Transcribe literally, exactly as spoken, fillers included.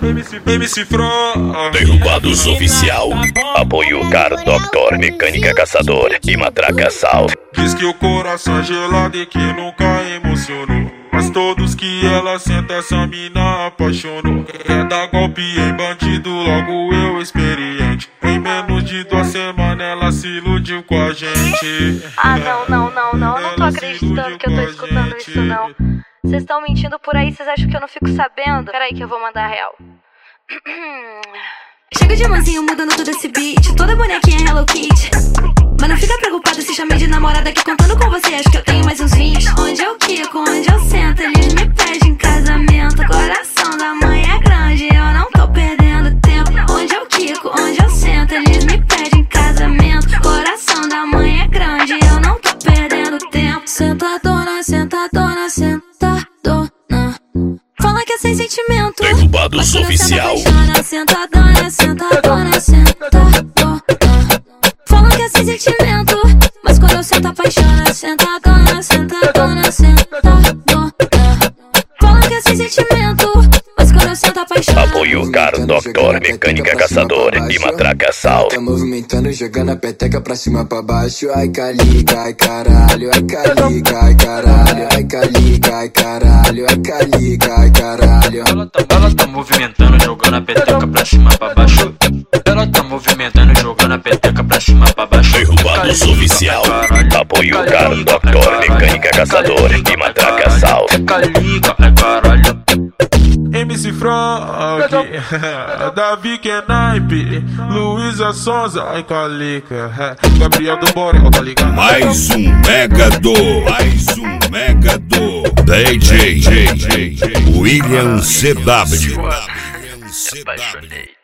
M C Fran. Derrubados Oficial. Apoio Car Doctor, Mecânica Caçador e Matraca Salve. Diz que o coração é gelado e que nunca emocionou, mas todos que ela senta essa mina apaixonou. É dar golpe em bandido, logo eu experiente. Em menos de duas semanas ela se iludiu com a gente. Ah, não, não, não, não, eu não tô acreditando que eu tô escutando isso, não. Vocês estão mentindo por aí, vocês acham que eu não fico sabendo? Peraí que eu vou mandar a real. Chega de mansinho mudando todo esse beat, toda bonequinha Hello Kitty. Mas não fica preocupado se chamei de namorada, que contando com você acho que eu tenho mais uns vinte. Onde eu quico, onde eu sento, eles me pedem casamento. Coração da mãe é grande, eu não tô perdendo tempo. Onde eu quico, onde eu sento, eles me pedem casamento. Coração da mãe é grande, eu não tô perdendo tempo. Sentadona, sentadona, sentadona, fala que é sem sentimento. Derrubados Oficial. Sentadona, sentadona, sentadona, fala que é sem sentimento, mas quando eu sento apaixona. Sentadona, sentadona, sentadona, fala que é sem sentimento, mas quando eu sento apaixona. Apoio Car Doctor, Mecânica Caçador e Matraca Salve. Tá movimentando, jogando a peteca pra cima, pra baixo. Ai caliga, ai caralho, ai caliga, ai caralho, ai caliga, ai caralho, ai caliga, ai caralho. Ela tá, ela tá movimentando, jogando a peteca pra cima, pra baixo. Ela tá movimentando, jogando a peteca pra cima, pra baixo. Derrubados Oficial. Apoio Car Doctor, Mecânica Caçador e Matraca Salve. É caliga, é caralho. M C Fran, Davi Kenaipe, Luísa Sonza, ai calica, Gabriel do Borel, tá ligado? Mais um Mega do, mais um Mega do D J William C W. Apaixonei.